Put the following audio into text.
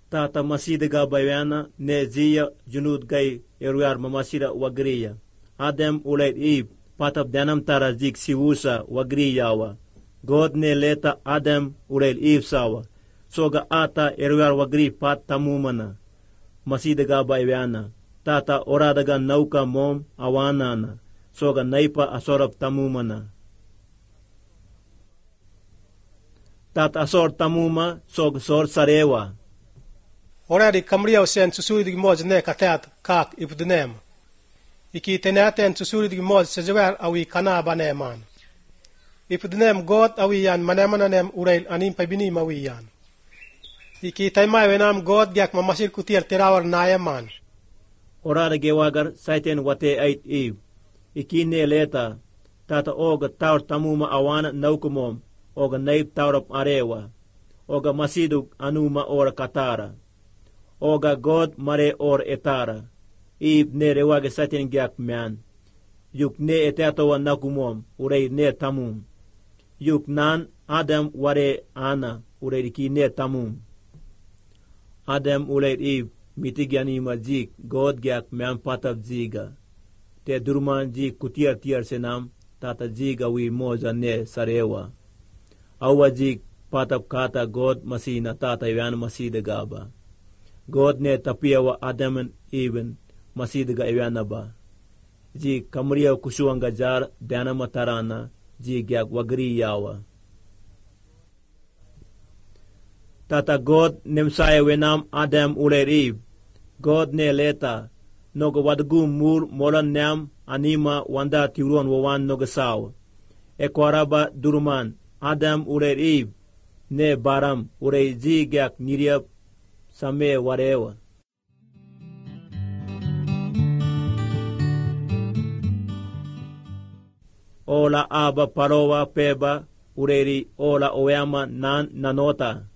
Tata masidaga bayana ne ziya junud gay eruyar mamasira wagriya. Adam ulayt ib patap danam tara zik siwusa wagriyawa. God ne leta Adam ulayt ib sawa. Soga ata eruyar wagri pat tamumana. Masidaga bayana. Tata oradaga nauka mom awanana. Soga naipa asorap tamumana. Tata asor tamuma soga sor sarewa. Oradi kamriya sen susuidig moz ne katat kak ibdnem. Iki tenaten susuidig moz sejawer awi kana baneman. Ibdnem god awiyan manemananem urail anim pabini mawiyan. Iki taimai wenam god gyak mamasir kutir terawar nayaman. Orada gewagar saiten wate ait ib. Iki ne leta tata oga taur tamuma awana naukumom oga naib taurap arewa. Oga masidug anuma ora katara. Oga God mare or etara. Ib ne rewage satin gyak man. Yuk ne etatowa nakumom urei ne tamum. Yuk nan Adam ware ana urei ki ne tamum. Adam uleit ib mitigyanima jik God gyak man patap jiga. Te durman jik kutiar tiar senam tata jiga wi moza ne sarewa. Awa jik patap kata God masina tata yan masida gaba. God ne tapiawa Adaman even masidaga iwanaba. Ji kamriya kusuanga jar dana matarana ji gyak wagri yawa. Tata God nemsaya wenam Adam ulerib. God ne leta noga wadgu mur molan nam anima wanda tiruan wawan noga saw. Ekwaraba durman Adam ulerib ne baram urei ji gyak niriab same warewa. Ola aba parowa peba ureri ola oyama nan nanota.